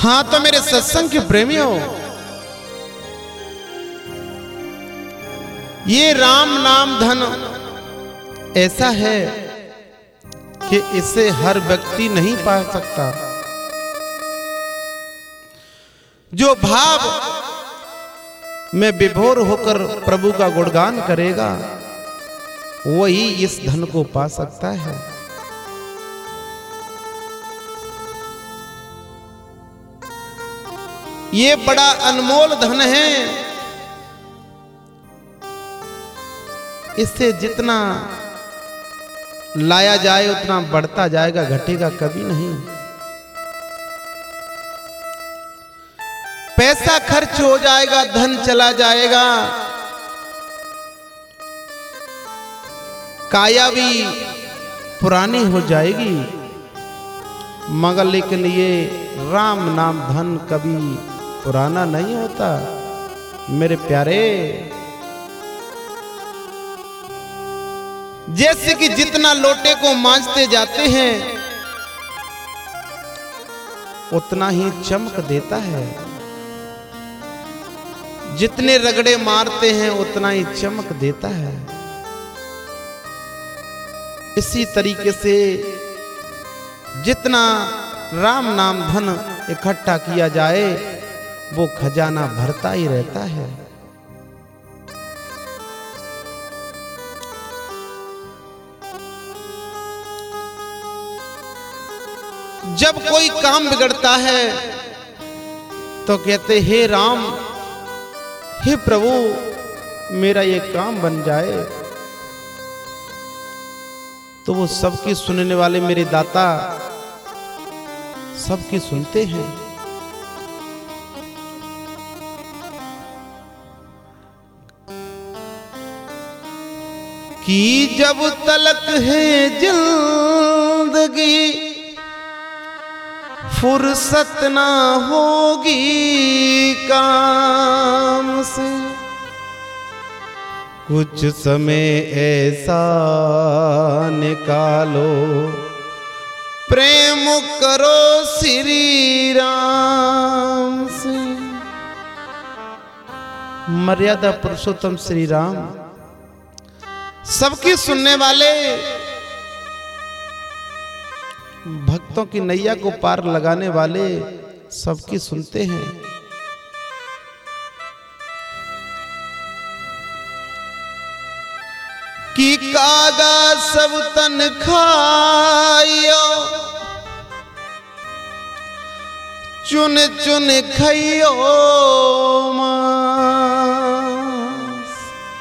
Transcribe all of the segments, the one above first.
हाँ तो मेरे सत्संग के प्रेमियों, ये राम नाम धन ऐसा है कि इसे हर व्यक्ति नहीं पा सकता। जो भाव में विभोर होकर प्रभु का गुणगान करेगा वही इस धन को पा सकता है। ये बड़ा अनमोल धन है, इससे जितना लाया जाए उतना बढ़ता जाएगा, घटेगा कभी नहीं। पैसा खर्च हो जाएगा, धन चला जाएगा, काया भी पुरानी हो जाएगी, मगर लेकिन ये राम नाम धन कभी पुराना नहीं होता। मेरे प्यारे, जैसे कि जितना लोटे को मांजते जाते हैं उतना ही चमक देता है, जितने रगड़े मारते हैं उतना ही चमक देता है। इसी तरीके से जितना राम नाम धन इकट्ठा किया जाए वो खजाना भरता ही रहता है। जब कोई काम बिगड़ता है तो कहते हे राम, हे प्रभु, मेरा ये काम बन जाए, तो वो सबकी सुनने वाले मेरे दाता सबकी सुनते हैं। कि जब तलक है जिंदगी फुर्सत ना होगी काम से, कुछ समय ऐसा निकालो प्रेम करो श्री राम से। मर्यादा पुरुषोत्तम श्री राम सबकी सुनने वाले, भक्तों की नैया को पार लगाने वाले सबकी सुनते हैं। कि कागा सब तन खाइयो, चुन चुन खाइयो मांस,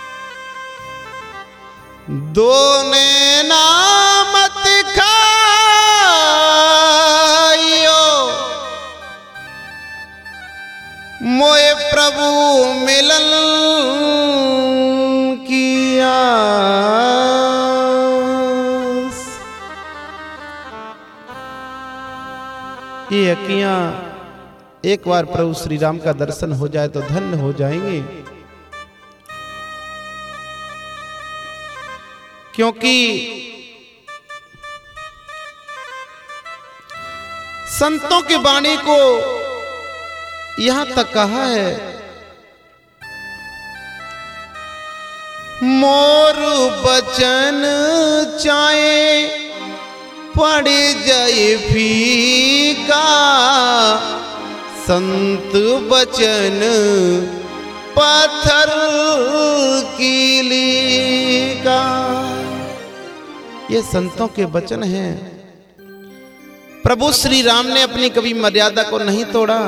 दोने नामत खाइयो, मोए प्रभु मिलन किया। ये अखियां एक बार प्रभु श्री राम का दर्शन हो जाए तो धन्य हो जाएंगे, क्योंकि संतों की वाणी को यहां तक कहा है, मोर बचन चाहे पड़ जाए फीका, संत बचन पत्थर कीली का। ये संतों के वचन हैं। प्रभु श्री राम ने अपनी कभी मर्यादा को नहीं तोड़ा।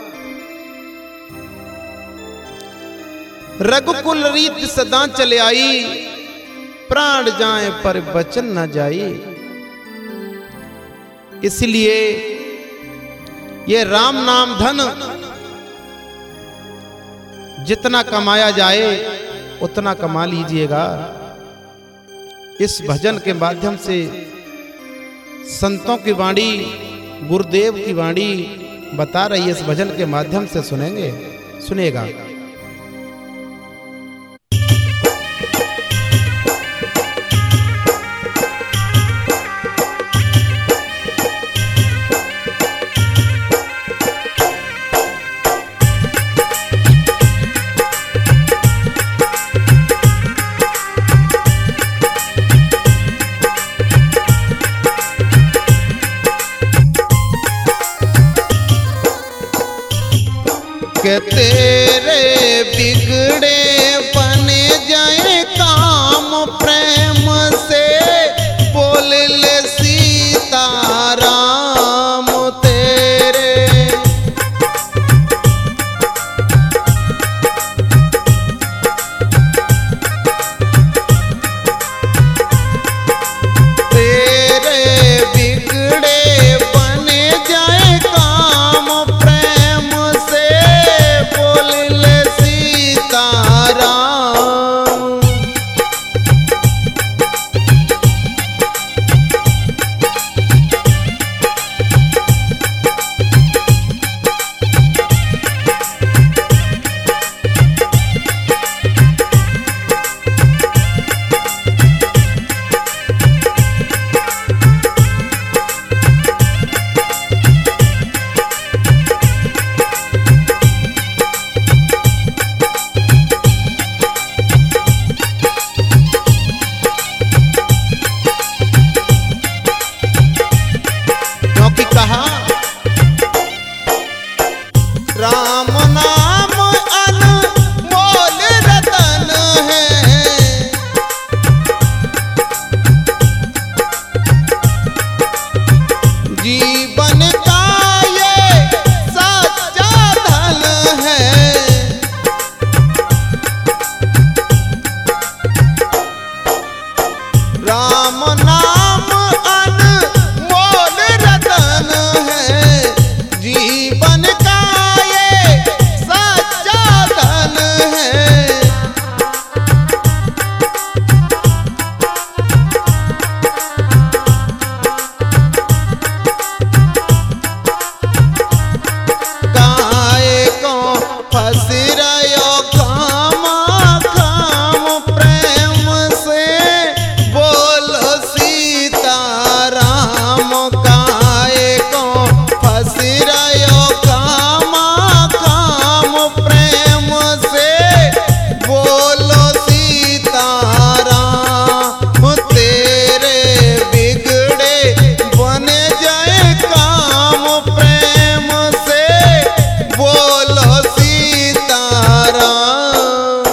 रघुकुल रीत सदा चले आई, प्राण जाए पर वचन न जाए। इसलिए ये राम नाम धन जितना कमाया जाए उतना कमा लीजिएगा। इस भजन के माध्यम से संतों की वाणी, गुरुदेव की वाणी बता रही है, इस भजन के माध्यम से सुनेंगे, सुनेगा। के तेरे बिगड़े बने जाए काम प्रेम से बोल ले सीताराम तेरे। तेरे बिगड़े बने जाए काम प्रेम से बोल ले सीताराम। क्योंकि कहा राम नाम अनमोल रतन है, जीवन का ये सच्चा धन है। राम नाम अनमोल रतन है, जीवन का ये सच्चा धन है। काहे को फंस रहो खाम खाम प्रेम से बोलो सीताराम। काहे को फंस रहो खाम खाम प्रेम से बोलो सीताराम। तेरे बिगड़े बने जाए काम प्रेम से बोलो सीताराम।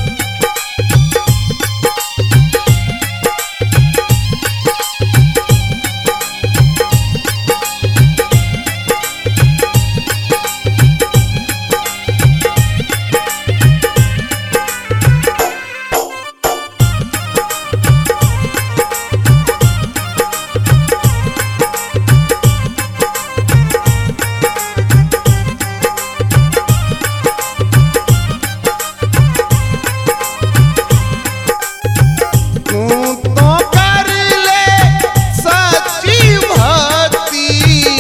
तू तो कर ले सच्ची भक्ति,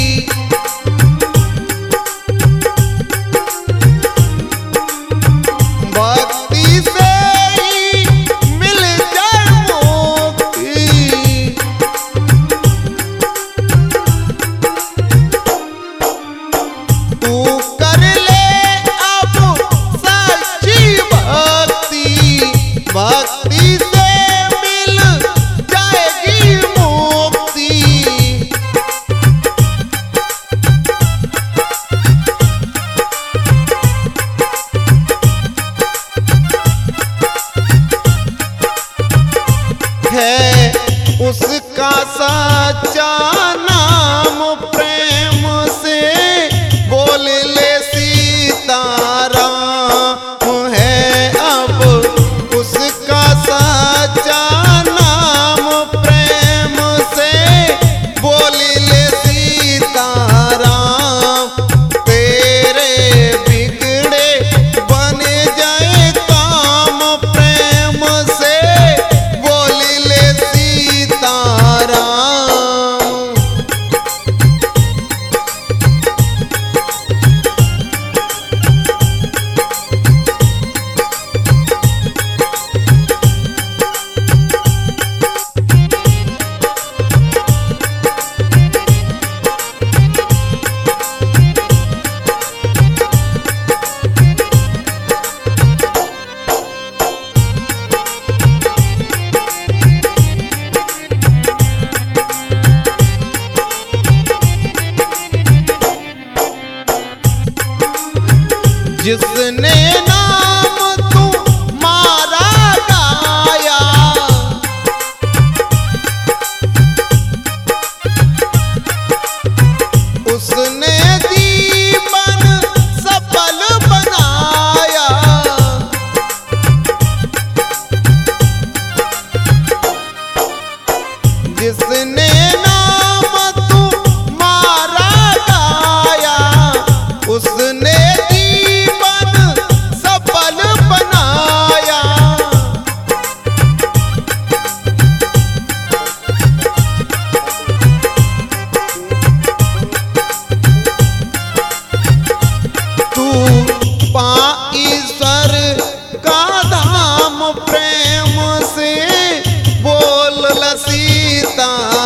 भक्ति से ही मिल जाए मुक्ति। तू कर ले अब सच्ची भक्ति, भक्ति से मिल जाएगी मुक्ति। है उसका सच्चा नाम प्रेम से बोल ले सीताराम। है अब उसका सच्चा नाम प्रेम से बोल ले सीताराम। तेरे बिगड़े बने जाए काम प्रेम से बोल ले सीताराम। जिसने नाम तुम्हारा गाया, उसने जीवन सफल बनाया। जिसने नाम तुम्हारा गाया, उसने जीवन सफल बनाया। तू ईश्वर का धाम प्रेम से बोल सीता।